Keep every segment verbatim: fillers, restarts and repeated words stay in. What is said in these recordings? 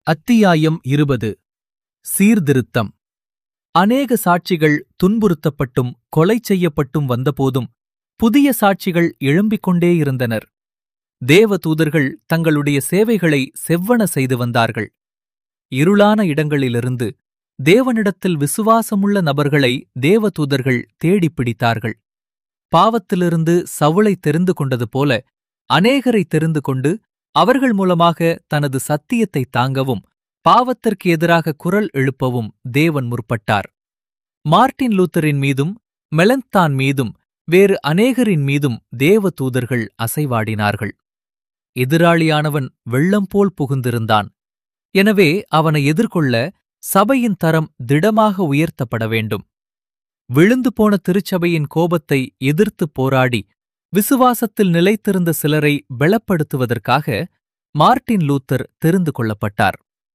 அத்தியாயம் இருபது. சீர்திருத்தம். அநேக சாட்சிகள் துன்புறுத்தப்பட்டும் கொலை செய்யப்பட்டும் வந்தபோதும் புதிய சாட்சிகள் எழும்பிக் கொண்டே இருந்தனர். தேவதூதர்கள் தங்களுடைய சேவைகளை செவ்வன செய்து வந்தார்கள். இருளான இடங்களிலிருந்து தேவனிடத்தில் விசுவாசமுள்ள நபர்களை தேவதூதர்கள் தேடிப் பிடித்தார்கள். பாவத்திலிருந்து சவுலை தெரிந்து கொண்டது போல அநேகரை தெரிந்து கொண்டு அவர்கள் மூலமாக தனது சத்தியத்தை தாங்கவும் பாவத்திற்கு எதிராக குரல் எழுப்பவும் தேவன் முற்பட்டார். மார்ட்டின் லூத்தரின் மீதும் மெலன்தான் மீதும் வேறு அநேகரின் மீதும் தேவதூதர்கள் அசைவாடினார்கள். எதிராளியானவன் வெள்ளம் போல் புகுந்திருந்தான். எனவே அவனை எதிர்கொள்ள சபையின் தரம் திடமாக உயர்த்தப்பட வேண்டும். விழுந்து போன திருச்சபையின் கோபத்தை எதிர்த்துப் போராடி விசுவாசத்தில் நிலைத்திருந்த சிலரை பலப்படுத்துவதற்காக மார்ட்டின் லூத்தர் தெரிந்து கொள்ளப்பட்டார்.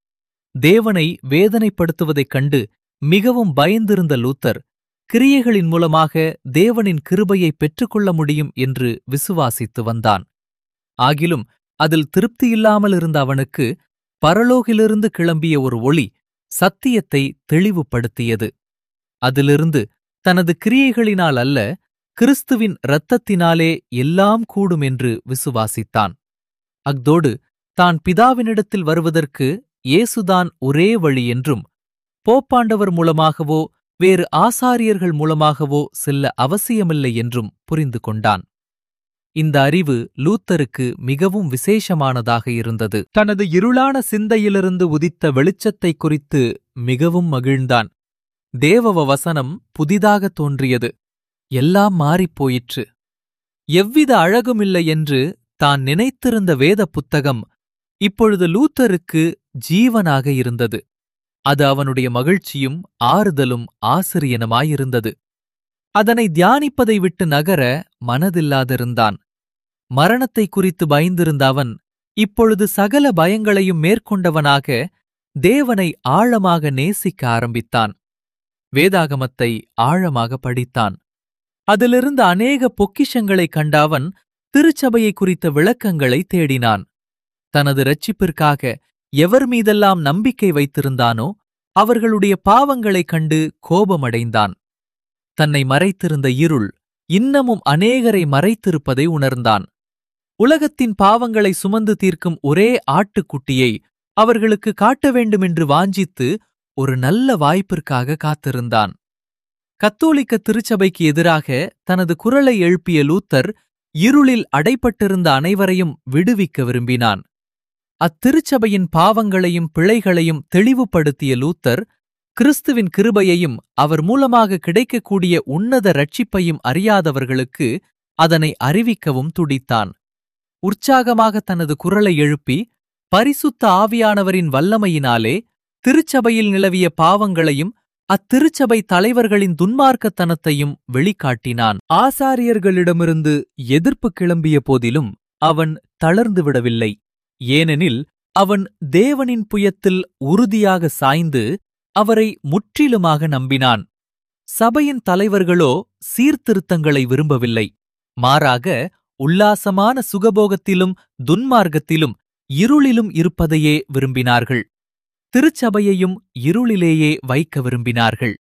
தேவனை வேதனைப்படுத்துவதைக் கண்டு மிகவும் பயந்திருந்த லூத்தர் கிரியைகளின் மூலமாக தேவனின் கிருபையை பெற்றுக்கொள்ள முடியும் என்று விசுவாசித்து வந்தான். ஆகிலும் அதில் திருப்தியில்லாமல் இருந்த அவனுக்கு பரலோகிலிருந்து கிளம்பிய ஒரு ஒளி சத்தியத்தை தெளிவுபடுத்தியது. அதிலிருந்து தனது கிரியைகளினால் அல்ல, கிறிஸ்துவின் இரத்தத்தினாலே எல்லாம் கூடும் என்று விசுவாசித்தான். அக்தோடு தான் பிதாவினிடத்தில் வருவதற்கு இயேசுதான் ஒரே வழி என்றும், போப்பாண்டவர் மூலமாகவோ வேறு ஆசாரியர்கள் மூலமாகவோ செல்ல அவசியமில்லை என்றும் புரிந்து கொண்டான். இந்த அறிவு லூத்தருக்கு மிகவும் விசேஷமானதாக இருந்தது. தனது இருளான சிந்தையிலிருந்து உதித்த வெளிச்சத்தைக் குறித்து மிகவும் மகிழ்ந்தான். தேவ வசனம் புதிதாக தோன்றியது. எல்லாம் மாறிப்போயிற்று. எவ்வித அழகுமில்லை என்று தான் நினைத்திருந்த வேத புத்தகம் இப்பொழுது லூத்தருக்கு ஜீவனாக இருந்தது. அது அவனுடைய மகிழ்ச்சியும் ஆறுதலும் ஆசிரியனுமாயிருந்தது. அதனை தியானிப்பதை விட்டு நகர மனதில்லாதிருந்தான். மரணத்தை குறித்து பயந்திருந்த அவன் இப்பொழுது சகல பயங்களையும் மேற்கொண்டவனாக தேவனை ஆழமாக நேசிக்க ஆரம்பித்தான். வேதாகமத்தை ஆழமாக படித்தான். அதிலிருந்த அநேக பொக்கிஷங்களைக் கண்டாவன் திருச்சபையை குறித்த விளக்கங்களை தேடினான். தனது இரட்சிப்பிற்காக எவர் மீதெல்லாம் நம்பிக்கை வைத்திருந்தானோ அவர்களுடைய பாவங்களைக் கண்டு கோபமடைந்தான். தன்னை மறைத்திருந்த இருள் இன்னமும் அநேகரை மறைத்திருப்பதை உணர்ந்தான். உலகத்தின் பாவங்களை சுமந்து தீர்க்கும் ஒரே ஆட்டுக்குட்டியை அவர்களுக்கு காட்ட வேண்டுமென்று வாஞ்சித்து ஒரு நல்ல வாய்ப்பிற்காக காத்திருந்தான். கத்தோலிக்க திருச்சபைக்கு எதிராக தனது குரலை எழுப்பிய லூத்தர் இருளில் அடைப்பட்டிருந்த அனைவரையும் விடுவிக்க விரும்பினான். அத்திருச்சபையின் பாவங்களையும் பிழைகளையும் தெளிவுபடுத்திய லூத்தர் கிறிஸ்துவின் கிருபையையும் அவர் மூலமாக கிடைக்கக்கூடிய உன்னத இரட்சிப்பையும் அறியாதவர்களுக்கு அதனை அறிவிக்கவும் துடித்தான். உற்சாகமாக தனது குரலை எழுப்பி பரிசுத்த ஆவியானவரின் வல்லமையினாலே திருச்சபையில் நிலவிய பாவங்களையும் அத்திருச்சபை தலைவர்களின் துன்மார்க்கத்தனத்தையும் வெளிக்காட்டினான். ஆசாரியர்களிடமிருந்து எதிர்ப்பு கிளம்பிய போதிலும் அவன் தளர்ந்துவிடவில்லை. ஏனெனில் அவன் தேவனின் புயத்தில் உறுதியாக சாய்ந்து அவரை முற்றிலுமாக நம்பினான். சபையின் தலைவர்களோ சீர்திருத்தங்களை விரும்பவில்லை. மாறாக உல்லாசமான சுகபோகத்திலும் துன்மார்க்கத்திலும் இருளிலும் இருப்பதையே விரும்பினார்கள். திருச்சபையையும் இருளிலேயே வைக்க விரும்பினார்கள்.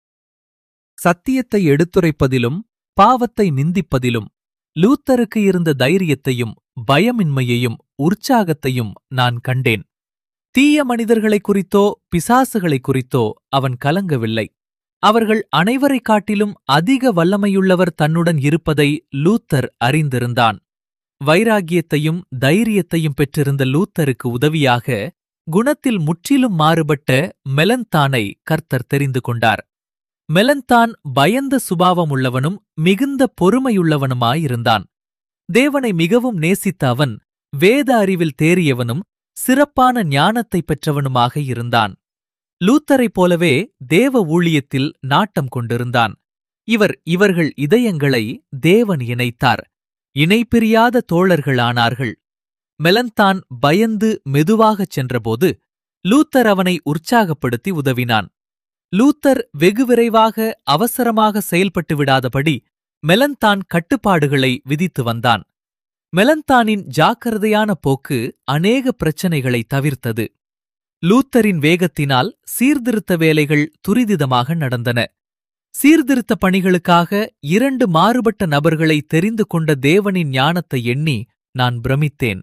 சத்தியத்தை எடுத்துரைப்பதிலும் பாவத்தை நிந்திப்பதிலும் லூத்தருக்கு இருந்த தைரியத்தையும் பயமின்மையையும் உற்சாகத்தையும் நான் கண்டேன். தீய மனிதர்களைக் குறித்தோ பிசாசுகளைக் குறித்தோ அவன் கலங்கவில்லை. அவர்கள் அனைவரைக் காட்டிலும் அதிக வல்லமையுள்ளவர் தன்னுடன் இருப்பதை லூத்தர் அறிந்திருந்தான். வைராகியத்தையும் தைரியத்தையும் பெற்றிருந்த லூத்தருக்கு உதவியாக குணத்தில் முற்றிலும் மாறுபட்ட மெலன்தானை கர்த்தர் தெரிந்து கொண்டார். மெலன்தான் பயந்த சுபாவமுள்ளவனும் மிகுந்த பொறுமையுள்ளவனுமாயிருந்தான். தேவனை மிகவும் நேசித்த அவன் வேத அறிவில் தேறியவனும் சிறப்பான ஞானத்தை பெற்றவனுமாக இருந்தான். லூத்தரைப் போலவே தேவ ஊழியத்தில் நாட்டம் கொண்டிருந்தான். இவர் இவர்கள் இதயங்களை தேவன் இணைத்தார். இணைபிரியாத தோழர்களானார்கள். மெலன்தான் பயந்து மெதுவாகச் சென்றபோது லூத்தர் அவனை உற்சாகப்படுத்தி உதவினான். லூத்தர் வெகு விரைவாக அவசரமாக செயல்பட்டு விடாதபடி மெலன்தான் கட்டுப்பாடுகளை விதித்து வந்தான். மெலன்தானின் ஜாக்கிரதையான போக்கு அநேக பிரச்சனைகளை தவிர்த்தது. லூத்தரின் வேகத்தினால் சீர்திருத்த வேலைகள் துரிதிதமாக நடந்தன. சீர்திருத்த பணிகளுக்காக இரண்டு மாறுபட்ட நபர்களை தெரிந்து கொண்ட தேவனின் ஞானத்தை எண்ணி நான் பிரமித்தேன்.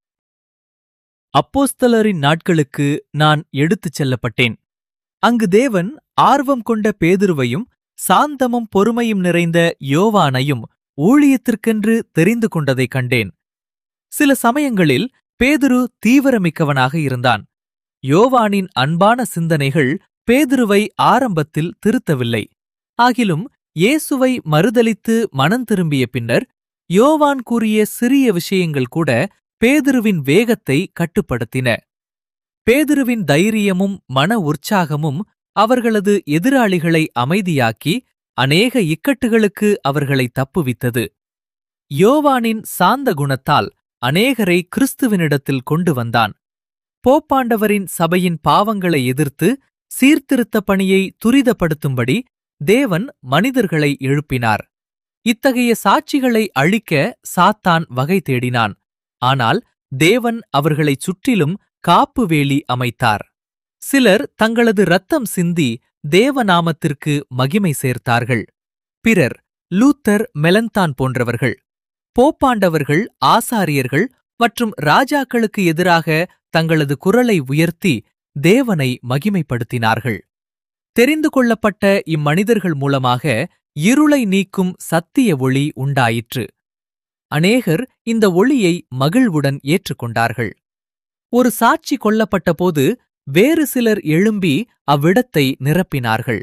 அப்போஸ்தலரின் நாட்களுக்கு நான் எடுத்துச் செல்லப்பட்டேன். அங்கு தேவன் ஆர்வம் கொண்ட பேதுருவையும் சாந்தமும் பொறுமையும் நிறைந்த யோவானையும் ஊழியத்திற்கென்று தெரிந்து கொண்டதைக் கண்டேன். சில சமயங்களில் பேதுரு தீவிரமிக்கவனாக இருந்தான். யோவானின் அன்பான சிந்தனைகள் பேதுருவை ஆரம்பத்தில் திருத்தவில்லை. ஆகிலும் இயேசுவை மறுதலித்து மனந்திரும்பிய பின்னர் யோவான் கூறிய சிறிய விஷயங்கள் கூட பேதுருவின் வேகத்தை கட்டுப்படுத்தின. பேதுருவின் தைரியமும் மன உற்சாகமும் அவர்களது எதிராளிகளை அமைதியாக்கி அநேக இக்கட்டுகளுக்கு அவர்களை தப்புவித்தது. யோவானின் சாந்த குணத்தால் அநேகரை கிறிஸ்துவினிடத்தில் கொண்டு வந்தான். போப்பாண்டவரின் சபையின் பாவங்களை எதிர்த்து சீர்திருத்த பணியை துரிதப்படுத்தும்படி தேவன் மனிதர்களை எழுப்பினார். இத்தகைய சாட்சிகளை அழிக்க சாத்தான் வகை தேடினான். ஆனால் தேவன் அவர்களைச் சுற்றிலும் காப்பு வேலி அமைத்தார். சிலர் தங்களது இரத்தம் சிந்தி தேவநாமத்திற்கு மகிமை சேர்த்தார்கள். பிறர் லூத்தர், மெலந்தான் போன்றவர்கள். போப்பாண்டவர்கள், ஆசாரியர்கள் மற்றும் ராஜாக்களுக்கு எதிராக தங்களது குரலை உயர்த்தி தேவனை மகிமைப்படுத்தினார்கள். தெரிந்து கொள்ளப்பட்ட இம்மனிதர்கள் மூலமாக இருளை நீக்கும் சத்திய ஒளி உண்டாயிற்று. அநேகர் இந்த ஒளியை மகிழ்வுடன் ஏற்றுக்கொண்டார்கள். ஒரு சாட்சி கொல்லப்பட்டபோது வேறு சிலர் எழும்பி அவ்விடத்தை நிரப்பினார்கள்.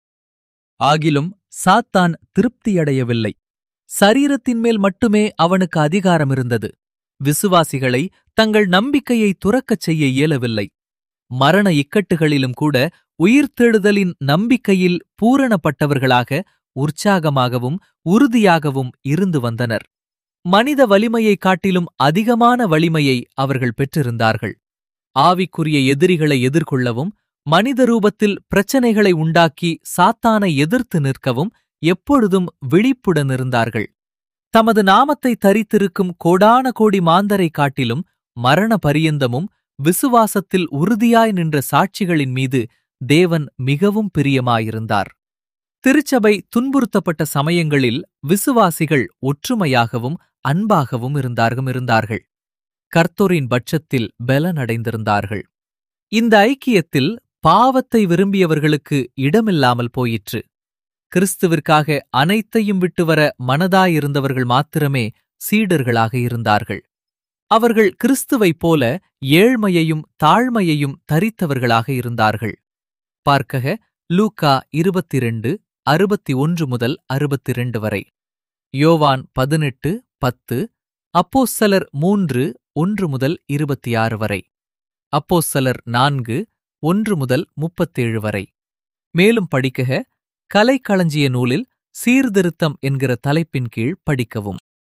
ஆகிலும் சாத்தான் திருப்தியடையவில்லை. சரீரத்தின் மேல் மட்டுமே அவனுக்கு அதிகாரம் இருந்தது. விசுவாசிகளை தங்கள் நம்பிக்கையை துறக்கச் செய்ய இயலவில்லை. மரண இக்கட்டுகளிலும் கூட உயிர்த்தெழுதலின் நம்பிக்கையில் பூரணப்பட்டவர்களாக உற்சாகமாகவும் உறுதியாகவும் இருந்து வந்தனர். மனித வலிமையைக் காட்டிலும் அதிகமான வலிமையை அவர்கள் பெற்றிருந்தார்கள். ஆவிக்குரிய எதிரிகளை எதிர்கொள்ளவும் மனித ரூபத்தில் பிரச்சனைகளை உண்டாக்கி சாத்தானை எதிர்த்து நிற்கவும் எப்பொழுதும் விழிப்புடன் இருந்தார்கள். தமது நாமத்தை தரித்திருக்கும் கோடான கோடி மாந்தரைக் காட்டிலும் மரண பரியந்தமும் விசுவாசத்தில் உறுதியாய் நின்ற சாட்சிகளின் மீது தேவன் மிகவும் பிரியமாயிருந்தார். திருச்சபை துன்புறுத்தப்பட்ட சமயங்களில் விசுவாசிகள் ஒற்றுமையாகவும் அன்பாகவும் இருந்தார்கள் இருந்தார்கள் கர்த்தரின் பட்சத்தில் பலனடைந்திருந்தார்கள். இந்த ஐக்கியத்தில் பாவத்தை விரும்பியவர்களுக்கு இடமில்லாமல் போயிற்று. கிறிஸ்துவிற்காக அனைத்தையும் விட்டுவர மனதாயிருந்தவர்கள் மாத்திரமே சீடர்களாக இருந்தார்கள். அவர்கள் கிறிஸ்துவைப் போல ஏழ்மையையும் தாழ்மையையும் தரித்தவர்களாக இருந்தார்கள். பார்க்கக லூக்கா இருபத்திரண்டு அறுபத்தி ஒன்று முதல் அறுபத்திரண்டு வரை, யோவான் பதினெட்டு பத்து, அப்போஸ்தலர் மூன்று ஒன்று முதல் இருபத்தி ஆறு வரை, அப்போஸ்தலர் நான்கு ஒன்று முதல் முப்பத்தேழு வரை. மேலும் படிக்கக கலைக்களஞ்சிய நூலில் சீர்திருத்தம் என்கிற தலைப்பின் கீழ் படிக்கவும்.